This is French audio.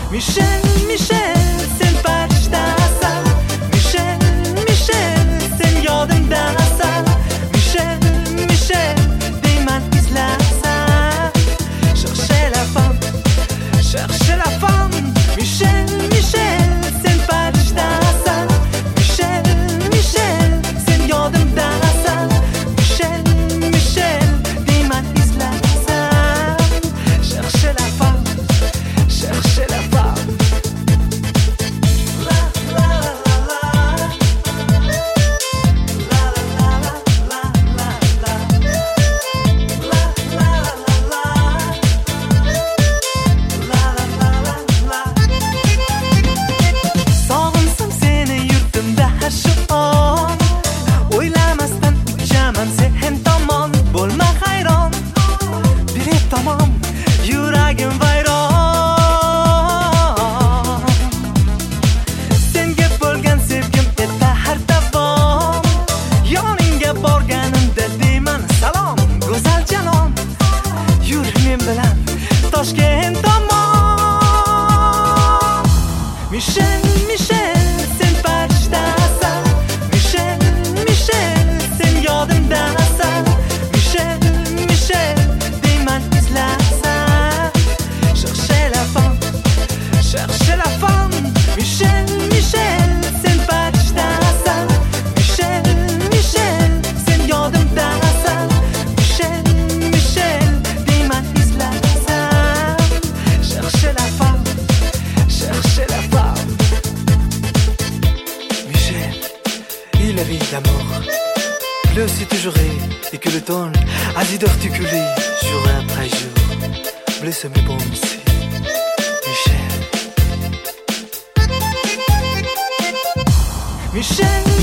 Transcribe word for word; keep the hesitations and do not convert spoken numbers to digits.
Michel, Michel, sen farishtasan. Michel, Michel, sen yodimdasan. Michel, Michel, deyman izlasan. Cherchez la femme, cherchez la femme. Michel, Michel, sen farishtasan. Michel, Michel, sen yodimdasan. Michel, Michel, deyman izlasan. Cherchez la femme, cherchez la femme. La la la la la. La la la la la la. La la la la. La la la la. Sog'insam seni yurtimda har shu on. O'ylamasdan uchaman sen tomon. Bo'lma hayron, bir tomon yuragim vayron. Senga bo'lgan sevgim eda har davom. Yoningga borganimda deyman salom. Go'zal jalon, yur men bilan Toshkent tomon. Michel, Michel, sen farishtasan. Michel, Michel, sen yodimdasan. Michel, Michel, deyman izlasan. Cherchez la femme, cherchez la femme. Michel, Michel, sen farishtasan. Michel, Michel, sen yodimdasan. Michel, Michel, deyman izlasan. Cherchez la femme, cherchez la femme. Michel, il rit d'amour. Pleut si toujours et que le temps a dit d'articuler jour après jour. Blesse mes pensées, Michel. Michel,